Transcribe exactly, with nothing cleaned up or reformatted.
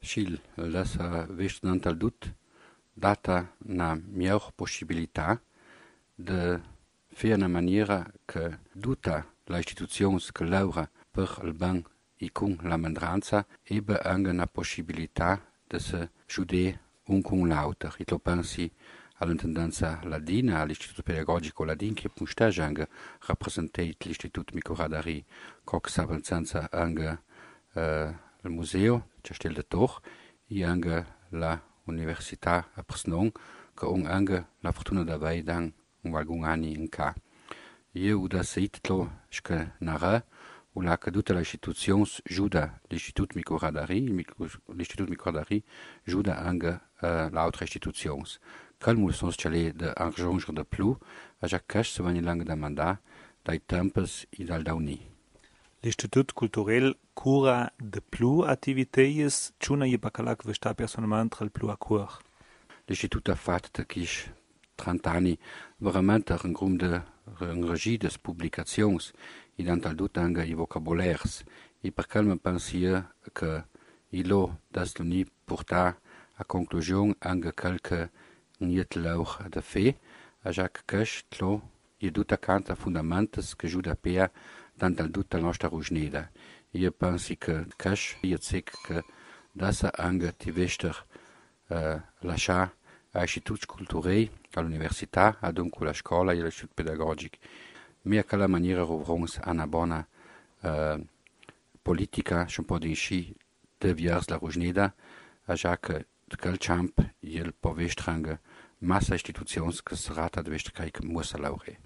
Schil, lesa vist nantal dut, data na miglior possibilità de fer una maniera che tutta la istituzions che laura per il ban e con la mandranza ebbe anche una possibilità de se giudere un con l'altro. E lo pensi all'intendenza ladina, all'istituto pedagogico ladin, che punstage anche rappresentare l'istituto Micoradari, che sabenza anche eh, il museo, c'è stil de Tor, e anche la università a Presnon, che ha anche la fortuna d'avere dan un alcun anni in ca. Io da seitlo che nara u la che tutte le istituzioni giuda l'istituto Micoradari, l'istituto Micoradari giuda anche uh, l'altre istituzioni. Calmul sono scelle de arrangere de più, a già che se vanno lange da mandare dai tempes e dal dauni. L'Institut Culturel cura de plus attiviteies, ciuna je bacalac vesta personalmente il plus a cur. L'Istitut ha fatto che trenta anni veramente un gruppo de in regie des publications e dantal dut anche i vocabulaires. E per calme pensia che ilo das l'uni porta a conclusion anche qualche niet lauch de fe, a Jacques Cash tlo e tutta canta fundamentes che giuda per dantal dutta la nostra rugneda. Io pensi che Cash io zic che dassa anche ti vester uh, lascia a istituti culturali, all'università, ad un con la scuola e all'istituto pedagogico. Mia che la maniera rovrons a una buona uh, politica, un po' di sci de viers la rugneda, a già che quel camp il può vestrange massa istituzioni che sarà da vestrai che musa laure.